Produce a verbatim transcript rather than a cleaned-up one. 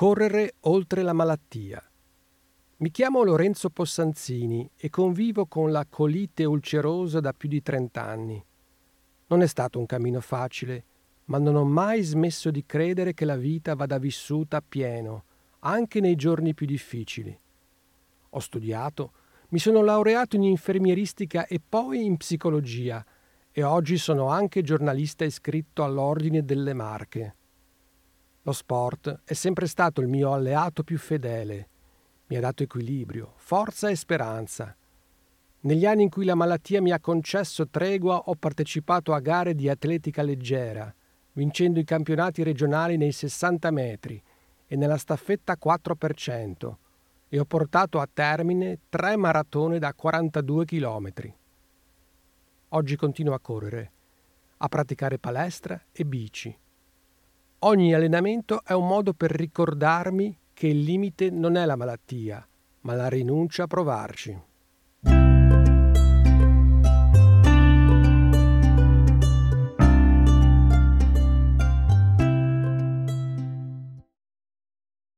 Correre oltre la malattia. Mi chiamo Lorenzo Possanzini e convivo con la colite ulcerosa da più di trent'anni. Non è stato un cammino facile, ma non ho mai smesso di credere che la vita vada vissuta a pieno, anche nei giorni più difficili. Ho studiato, mi sono laureato in infermieristica e poi in psicologia e oggi sono anche giornalista iscritto all'Ordine delle Marche. Lo sport è sempre stato il mio alleato più fedele. Mi ha dato equilibrio, forza e speranza. Negli anni in cui la malattia mi ha concesso tregua ho partecipato a gare di atletica leggera, vincendo i campionati regionali nei sessanta metri e nella staffetta quattro per cento e ho portato a termine tre maratone da quarantadue chilometri. Oggi continuo a correre, a praticare palestra e bici. Ogni allenamento è un modo per ricordarmi che il limite non è la malattia, ma la rinuncia a provarci.